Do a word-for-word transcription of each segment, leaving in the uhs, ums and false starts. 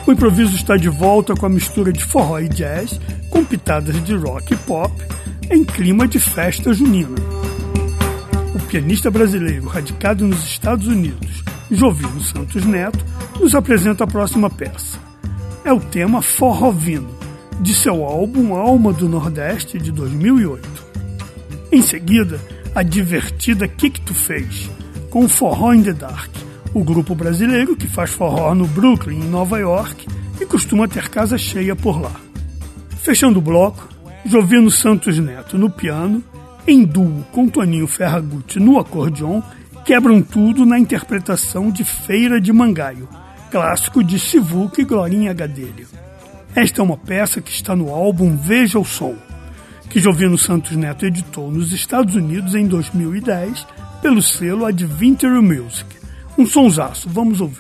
O improviso está de volta com a mistura de forró e jazz, com pitadas de rock e pop, em clima de festa junina. O pianista brasileiro radicado nos Estados Unidos, Jovino Santos Neto, nos apresenta a próxima peça. É o tema Forrovino, de seu álbum Alma do Nordeste, de dois mil e oito. Em seguida, a divertida Que Que Tu Fez, com o Forró in the Dark, o grupo brasileiro que faz forró no Brooklyn, em Nova York, e costuma ter casa cheia por lá. Fechando o bloco, Jovino Santos Neto no piano, em duo com Toninho Ferragutti no acordeon, quebram tudo na interpretação de Feira de Mangaio, clássico de Sivuca e Glorinha Gadelha. Esta é uma peça que está no álbum Veja o Som, que Jovino Santos Neto editou nos Estados Unidos em dois mil e dez pelo selo Adventure Music. Um sonsaço, vamos ouvir.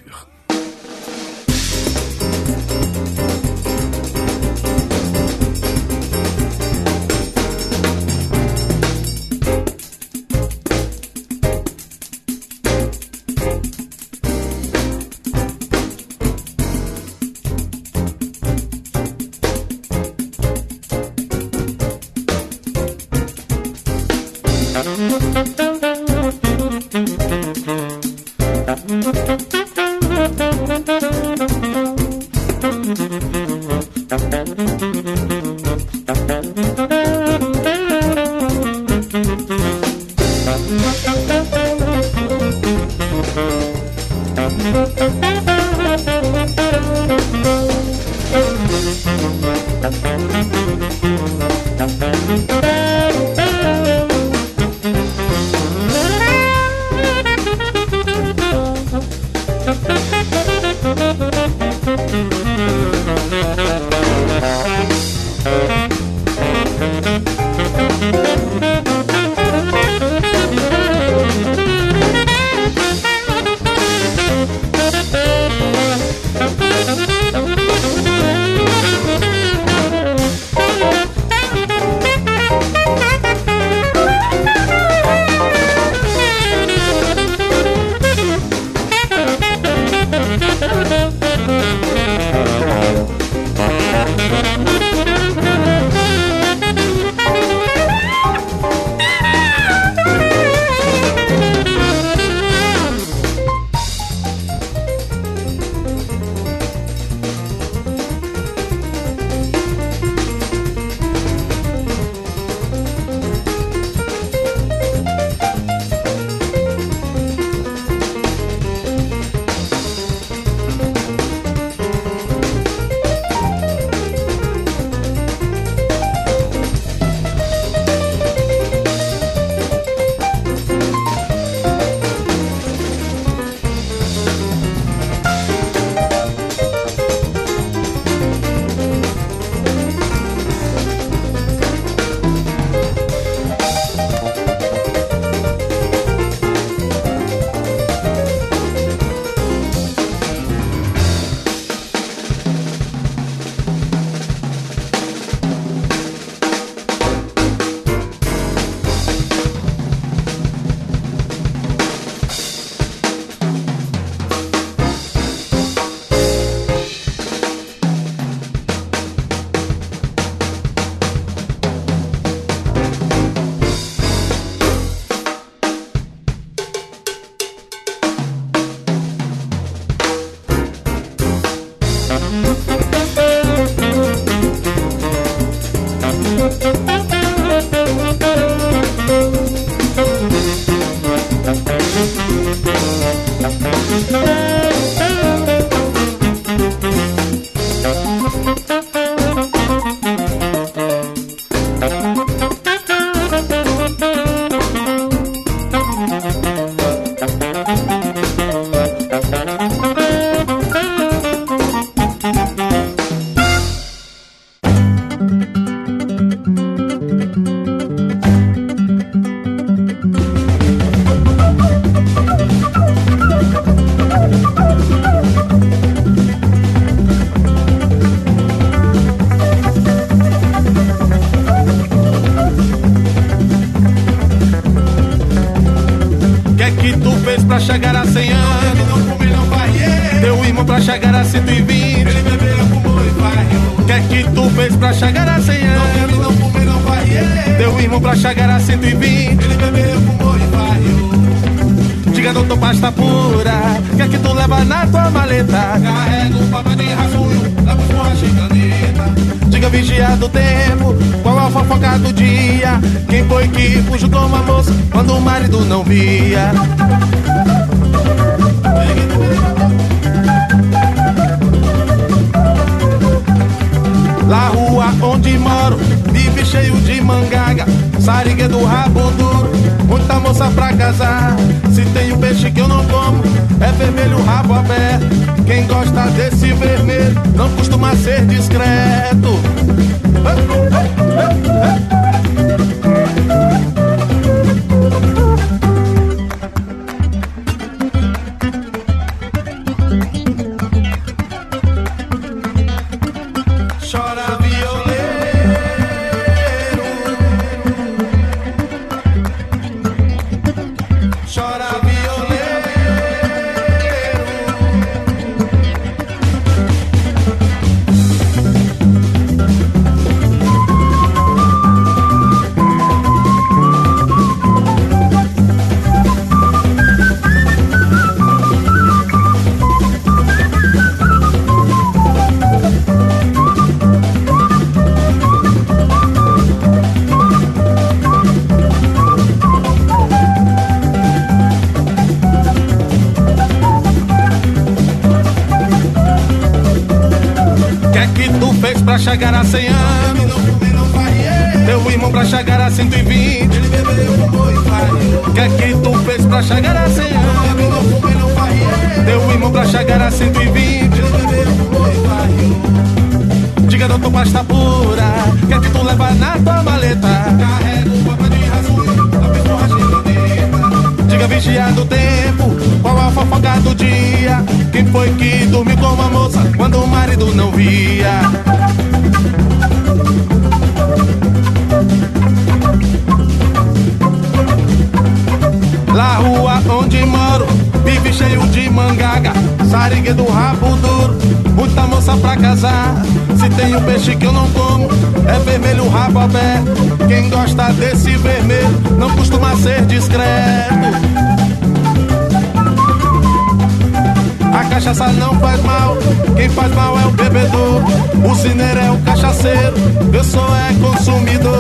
Pra chegar a cem anos, não comer, não vai. Teu irmão pra chegar a cento e vinte, ele bebeu, fumou e varreu. Que é que tu fez pra chegar a cem anos? Não bebe, não fumei, não varreu. Teu irmão pra chegar a cento e vinte, ele bebeu, fumou e varreu. Diga, doutor, pasta pura, que é que tu leva na tua maleta? Carrega um papo de rascunho, leva um borracha e caneta. Diga, vigia do tempo, qual a fofoca do dia? Quem foi que fugiu com uma moça quando o marido não via? La rua onde moro vive cheio de mangaga, sariguê do rabo duro, muita moça pra casar. Se tem um peixe que eu não como, é vermelho, rabo aberto. Quem gosta desse vermelho não costuma ser discreto. Chora violeiro, chora violeiro. Pra chegar a cem anos, teu irmão pra chegar a cento e vinte, ele bebeu, fumou e varreu. Que é que tu fez pra chegar a cem anos? Teu irmão pra chegar a cento e vinte, ele bebeu, fumou e varreu. Diga, doutor, pasta pura, que é que tu leva na tua maleta? Carrega um papo de rascunho, lápis, borracha e caneta. Diga, vigia do tempo, qual a fofoca do dia? Quem foi que dormiu com uma moça quando o marido não via? La rua onde moro vive cheio de mangaga, sariguê do rabo duro, muita moça pra casar. Se tem um peixe que eu não como, é vermelho, rabo aberto. Quem gosta desse vermelho não costuma ser discreto. A cachaça não faz mal, quem faz mal é o bebedor. O cineiro é o cachaceiro, eu sou é consumidor.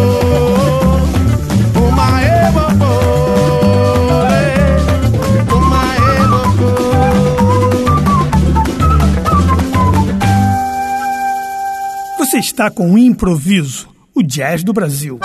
Uma evocô, uma evocô. Você está com o Improviso, o jazz do Brasil.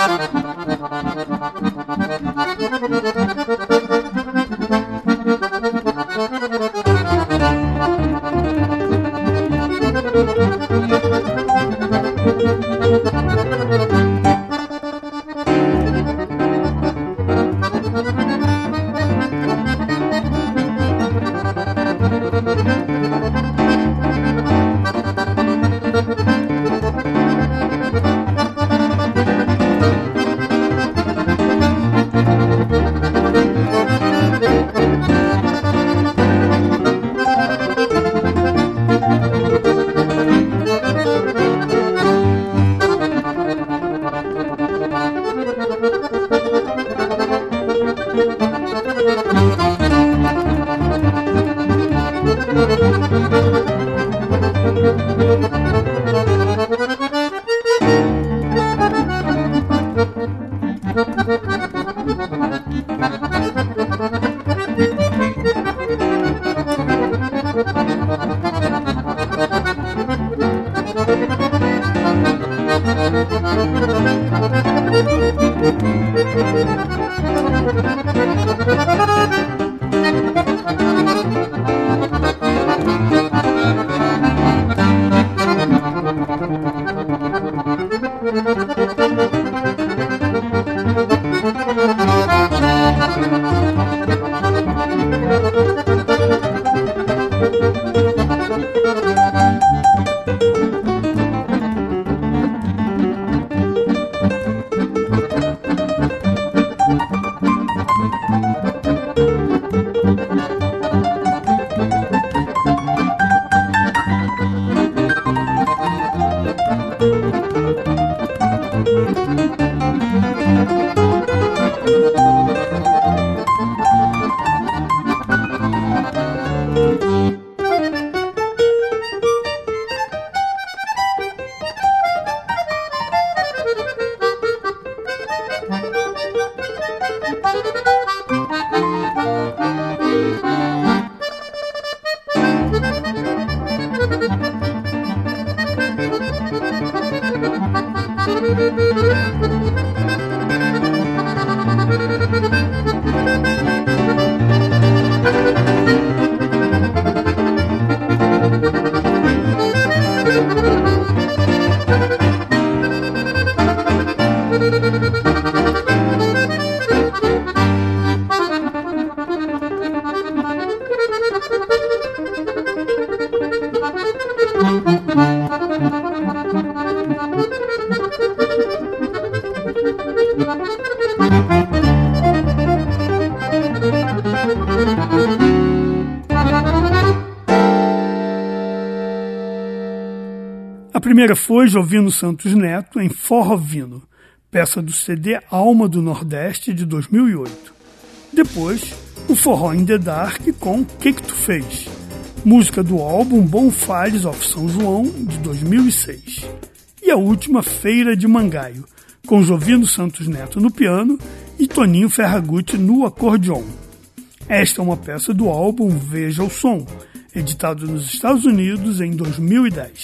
A primeira foi Jovino Santos Neto em Forrovino, peça do C D Alma do Nordeste de dois mil e oito. Depois, o Forró in the Dark com Que Que Tu Fez, música do álbum Bonfires of São João de dois mil e seis. E a última, Feira de Mangaio, com Jovino Santos Neto no piano e Toninho Ferragutti no acordeon. Esta é uma peça do álbum Veja o Som, editado nos Estados Unidos em dois mil e dez.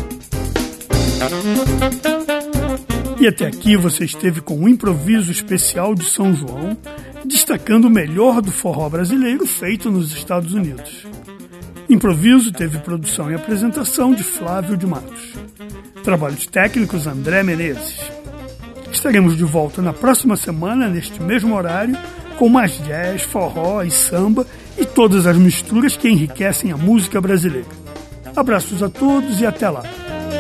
E até aqui você esteve com um improviso especial de São João, destacando o melhor do forró brasileiro feito nos Estados Unidos. Improviso teve produção e apresentação de Flávio de Matos. Trabalhos técnicos André Menezes. Estaremos de volta na próxima semana, neste mesmo horário, com mais jazz, forró e samba e todas as misturas que enriquecem a música brasileira. Abraços a todos e até lá.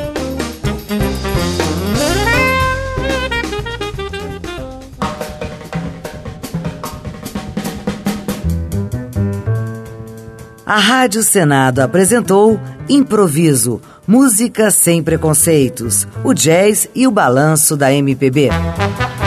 A Rádio Senado apresentou Improviso, música sem preconceitos, o jazz e o balanço da M P B.